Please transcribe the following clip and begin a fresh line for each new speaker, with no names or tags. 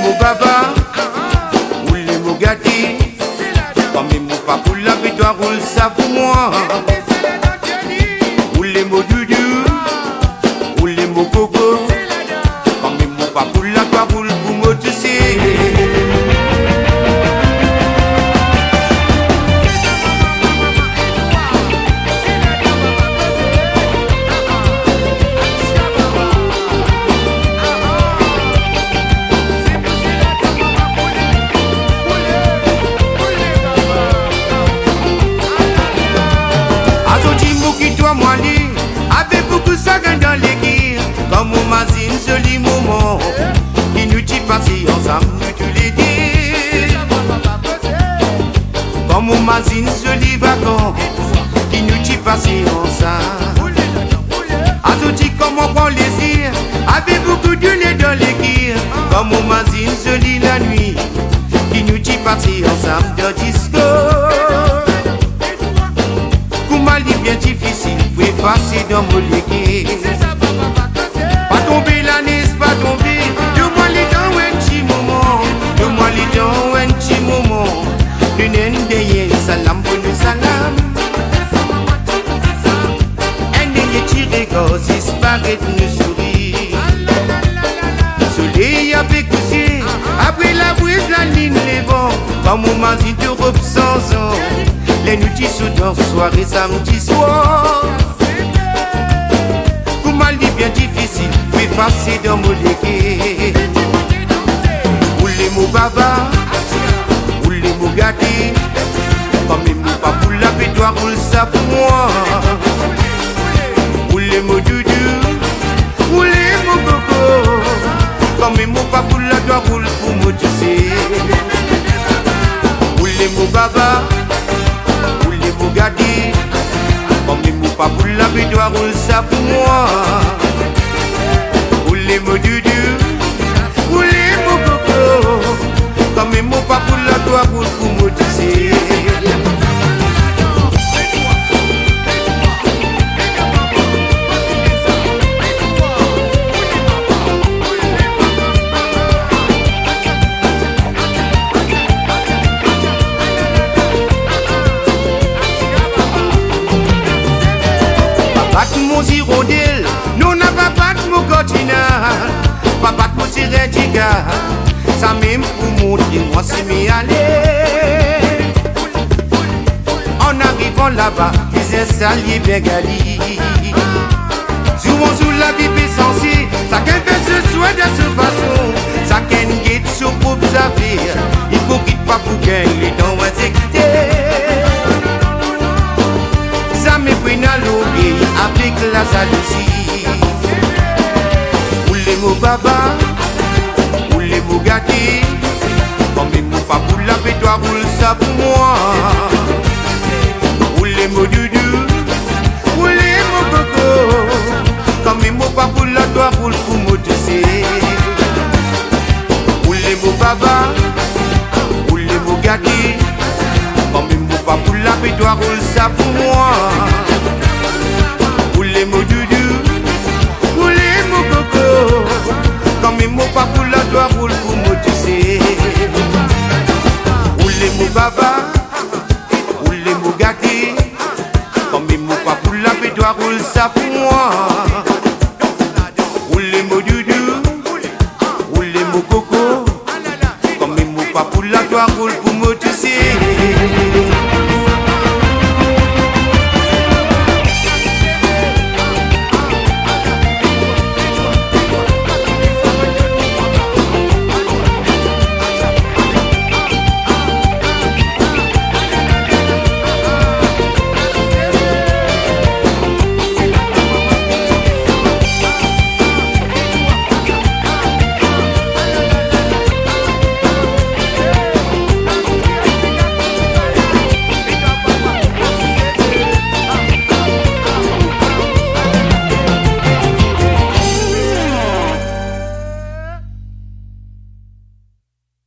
mots baba, ou les mots gâtés. Comme les mots pas pour la vie, toi roule ça pour moi. Ou les mots doudou, ou les mots coco. Comme les mots pas pour la toi roule pour moi, tu sais. Moi avec beaucoup ça dans l'équipe, comme on m'azine joli moment qui nous dit passer ensemble tous les deux. Comme on m'azine joli vacances qui nous dit passer ensemble. Azoti comme on prend plaisir avec beaucoup de lait dans l'équipe, comme on m'azine joli la nuit qui nous dit passer ensemble dans disco. Koumali bien difficile, faut effacer dans mon légué. Pas tomber la nez, pas tomber. Donne-moi les dents un petit moment. Donne-moi les dents un petit moment. L'une d'ayez, salam, bonne salam. Un ayez tiré gosse, disparaît nous sourit. Soleil a pécoussé, après la brise, la ligne, les vents. Comme on m'a dit d'Europe sans ans. Les nuits soudain, soirée, samedi soir. Koumali bien difficile, mais passer dans mon légué. Ou les mots baba, ou les mots gâtés. Comme les mots pas pour la paix, toi roule ça pour moi. Ou les mots doudou, ou les mots coco. Comme les mots pas pour la toi roule pour moi, tu sais. Ou les mots baba. Gâté, comme les mots pas pour la vie, toi roule ça pour moi. Ou les mots doudou, ou les mots coco, comme les mots pas pour la toi roule pour moi, tu sais. Mon hirondelle, nous n'a pas battu mon cordinal, pas battu mon sirédiga, ça même pour montrer moi c'est m'y aller. En arrivant là-bas, les installés Bengali, souvent sous la vie censée, ça qu'un fait ce soir de cette façon, ça qu'un guette sur pour observer, il faut qu'il pas pour gagner dans un secteur. Ça me prenne à l'oreille avec la jalousie. Ou les mots baba, ou les mots gâtés. Comme les mots pas pour la paix, toi roule ça pour moi. Ou les mots doudou, ou les mots coco. Comme les mots pas pour la toi roule pour moi, tu sais. Ou les mots baba, ou les mots gâtés. Comme les mots pas pour la paix, toi roule ça pour moi.